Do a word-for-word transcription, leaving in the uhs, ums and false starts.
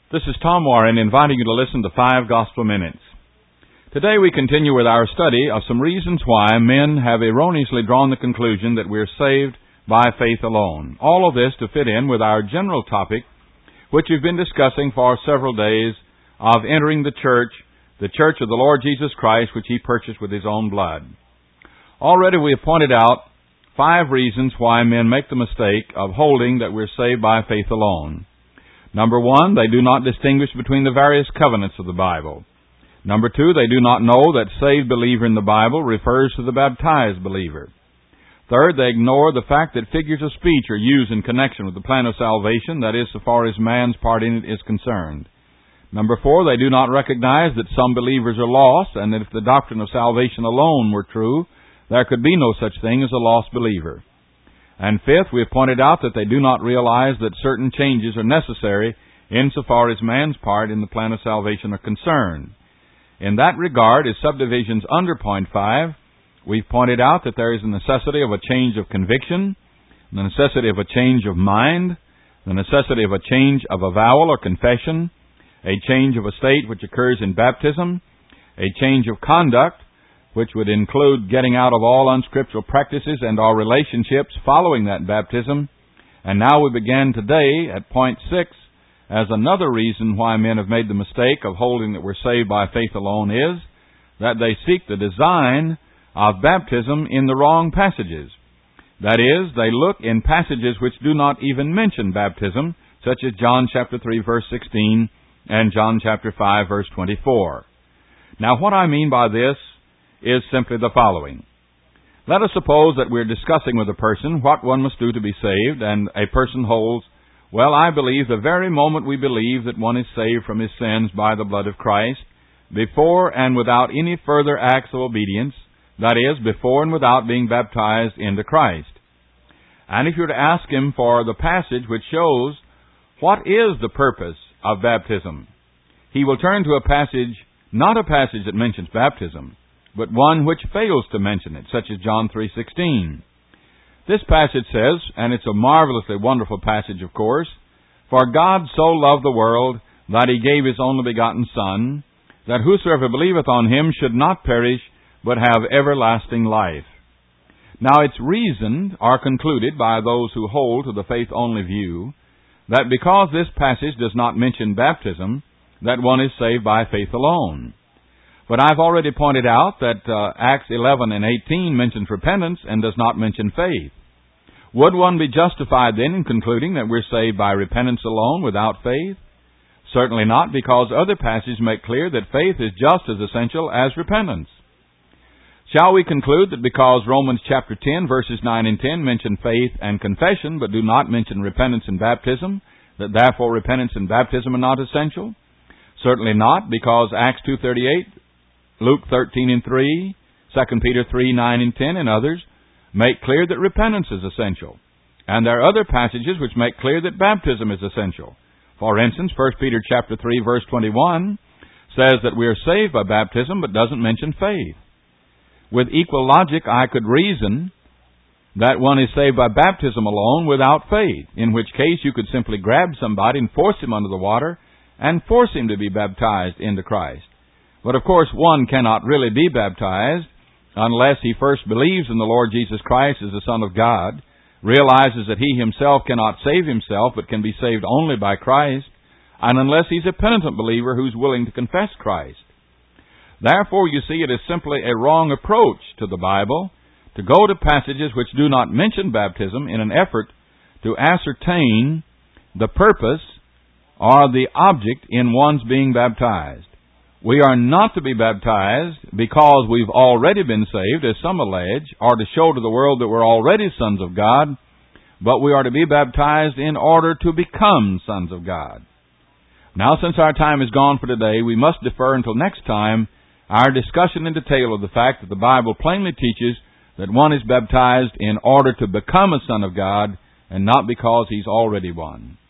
This is Tom Warren inviting you to listen to Five Gospel Minutes. Today we continue with our study of some reasons why men have erroneously drawn the conclusion that we are saved by faith alone. All of this to fit in with our general topic, which we've been discussing for several days, of entering the church, the church of the Lord Jesus Christ, which He purchased with His own blood. Already we have pointed out five reasons why men make the mistake of holding that we're saved by faith alone. Number one, they do not distinguish between the various covenants of the Bible. Number two, they do not know that saved believer in the Bible refers to the baptized believer. Third, they ignore the fact that figures of speech are used in connection with the plan of salvation, that is, so far as man's part in it is concerned. Number four, they do not recognize that some believers are lost, and that if the doctrine of salvation alone were true, there could be no such thing as a lost believer. And fifth, we have pointed out that they do not realize that certain changes are necessary insofar as man's part in the plan of salvation are concerned. In that regard, as subdivisions under point five, we've pointed out that there is a necessity of a change of conviction, the necessity of a change of mind, the necessity of a change of avowal or confession, a change of a state which occurs in baptism, a change of conduct, which would include getting out of all unscriptural practices and our relationships following that baptism. And now we begin today at point six as another reason why men have made the mistake of holding that we're saved by faith alone is that they seek the design of baptism in the wrong passages. That is, they look in passages which do not even mention baptism, such as John chapter three verse sixteen and John chapter five verse twenty-four. Now what I mean by this is simply the following. Let us suppose that we're discussing with a person what one must do to be saved, and a person holds, well, I believe the very moment we believe that one is saved from his sins by the blood of Christ, before and without any further acts of obedience, that is, before and without being baptized into Christ. And if you were to ask him for the passage which shows what is the purpose of baptism, he will turn to a passage, not a passage that mentions baptism, but one which fails to mention it, such as John three sixteen. This passage says, and it's a marvelously wonderful passage, of course, "For God so loved the world that He gave His only begotten Son, that whosoever believeth on Him should not perish, but have everlasting life." Now it's reasoned or concluded by those who hold to the faith-only view that because this passage does not mention baptism, that one is saved by faith alone. But I've already pointed out that uh, Acts eleven and eighteen mentions repentance and does not mention faith. Would one be justified then in concluding that we're saved by repentance alone without faith? Certainly not, because other passages make clear that faith is just as essential as repentance. Shall we conclude that because Romans chapter ten verses nine and ten mention faith and confession but do not mention repentance and baptism, that therefore repentance and baptism are not essential? Certainly not, because Acts two thirty-eight, Luke thirteen and three, Second Peter three, nine and ten, and others make clear that repentance is essential. And there are other passages which make clear that baptism is essential. For instance, First Peter chapter three, verse twenty-one says that we are saved by baptism but doesn't mention faith. With equal logic, I could reason that one is saved by baptism alone without faith, in which case you could simply grab somebody and force him under the water and force him to be baptized into Christ. But of course, one cannot really be baptized unless he first believes in the Lord Jesus Christ as the Son of God, realizes that he himself cannot save himself but can be saved only by Christ, and unless he's a penitent believer who's willing to confess Christ. Therefore, you see, it is simply a wrong approach to the Bible to go to passages which do not mention baptism in an effort to ascertain the purpose or the object in one's being baptized. We are not to be baptized because we've already been saved, as some allege, or to show to the world that we're already sons of God, but we are to be baptized in order to become sons of God. Now, since our time is gone for today, we must defer until next time our discussion in detail of the fact that the Bible plainly teaches that one is baptized in order to become a son of God and not because he's already one.